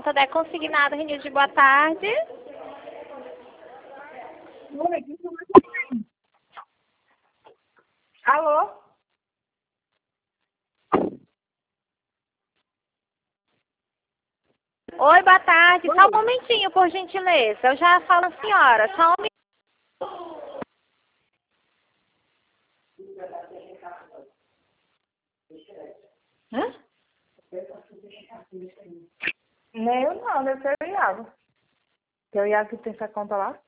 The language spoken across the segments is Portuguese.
Santander Consignado, Renilde, boa tarde. Alô? Oi, boa tarde. Só um momentinho, por gentileza. Eu já falo, senhora. Só um minuto. Hã? Nem eu não, deve ser o Iago. Que é o Iago que tem essa conta lá.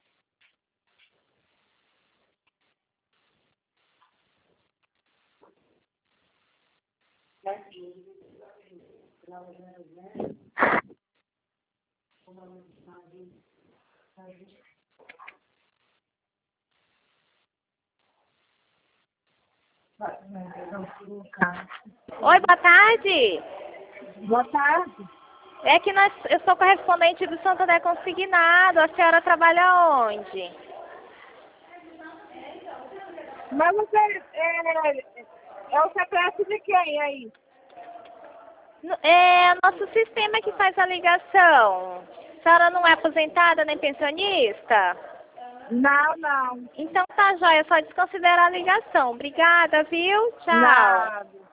Oi, boa tarde. Boa tarde. É que eu sou correspondente do Santander Consignado. A senhora trabalha onde? Mas você é o CPF de quem aí? É nosso sistema que faz a ligação. A senhora não é aposentada nem pensionista? Não, não. Então tá, joia. Só desconsiderar a ligação. Obrigada, viu? Tchau. Nada.